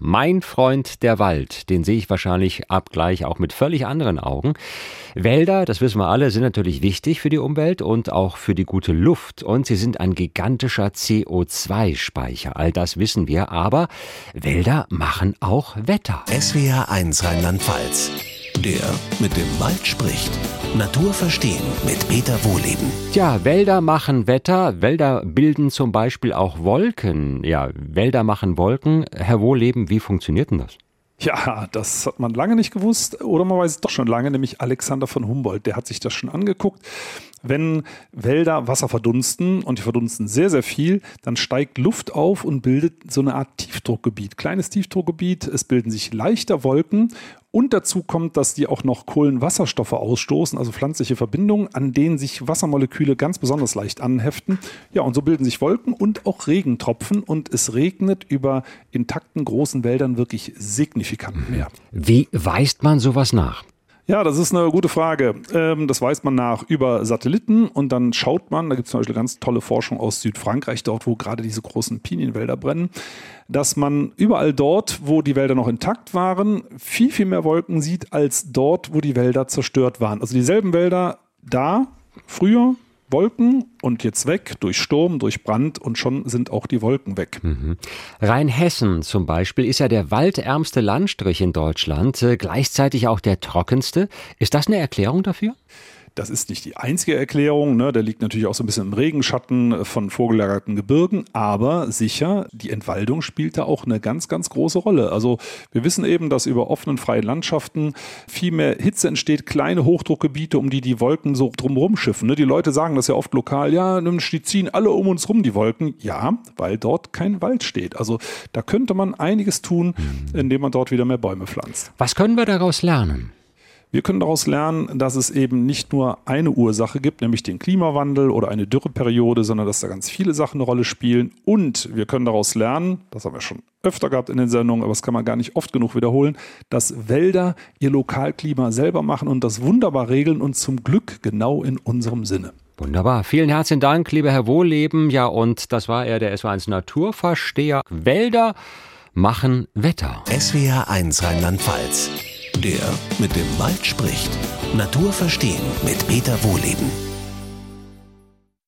Mein Freund der Wald, den sehe ich wahrscheinlich ab gleich auch mit völlig anderen Augen. Wälder, das wissen wir alle, sind natürlich wichtig für die Umwelt und auch für die gute Luft. Und sie sind ein gigantischer CO2-Speicher. All das wissen wir, aber Wälder machen auch Wetter. SWR 1 Rheinland-Pfalz. Der mit dem Wald spricht. Natur verstehen mit Peter Wohleben. Ja, Wälder machen Wetter. Wälder bilden zum Beispiel auch Wolken. Ja, Wälder machen Wolken. Herr Wohleben, wie funktioniert denn das? Ja, das hat man lange nicht gewusst oder man weiß es doch schon lange, nämlich Alexander von Humboldt, der hat sich das schon angeguckt. Wenn Wälder Wasser verdunsten und die verdunsten sehr, sehr viel, dann steigt Luft auf und bildet so eine Art Tiefdruckgebiet, kleines Tiefdruckgebiet. Es bilden sich leichter Wolken und dazu kommt, dass die auch noch Kohlenwasserstoffe ausstoßen, also pflanzliche Verbindungen, an denen sich Wassermoleküle ganz besonders leicht anheften. Ja, und so bilden sich Wolken und auch Regentropfen und es regnet über intakten großen Wäldern wirklich signifikant mehr. Wie weist man sowas nach? Ja, das ist eine gute Frage. Das weist man nach über Satelliten und dann schaut man, da gibt es zum Beispiel ganz tolle Forschung aus Südfrankreich, dort wo gerade diese großen Pinienwälder brennen, dass man überall dort, wo die Wälder noch intakt waren, viel, viel mehr Wolken sieht als dort, wo die Wälder zerstört waren. Also dieselben Wälder da, früher, Wolken und jetzt weg, durch Sturm, durch Brand und schon sind auch die Wolken weg. Rheinhessen zum Beispiel ist ja der waldärmste Landstrich in Deutschland, gleichzeitig auch der trockenste. Ist das eine Erklärung dafür? Das ist nicht die einzige Erklärung, ne? Der liegt natürlich auch so ein bisschen im Regenschatten von vorgelagerten Gebirgen, aber sicher, die Entwaldung spielt da auch eine ganz, ganz große Rolle. Also wir wissen eben, dass über offenen, freien Landschaften viel mehr Hitze entsteht, kleine Hochdruckgebiete, um die Wolken so drumherum schiffen. Ne? Die Leute sagen das ja oft lokal, ja, die ziehen alle um uns rum, die Wolken. Ja, weil dort kein Wald steht. Also da könnte man einiges tun, indem man dort wieder mehr Bäume pflanzt. Was können wir daraus lernen? Wir können daraus lernen, dass es eben nicht nur eine Ursache gibt, nämlich den Klimawandel oder eine Dürreperiode, sondern dass da ganz viele Sachen eine Rolle spielen. Und wir können daraus lernen, das haben wir schon öfter gehabt in den Sendungen, aber das kann man gar nicht oft genug wiederholen, dass Wälder ihr Lokalklima selber machen und das wunderbar regeln und zum Glück genau in unserem Sinne. Wunderbar. Vielen herzlichen Dank, lieber Herr Wohleben. Ja, und das war er, der SWR1 Naturversteher. Wälder machen Wetter. SWR 1 Rheinland-Pfalz. Der mit dem Wald spricht. Natur verstehen mit Peter Wohleben.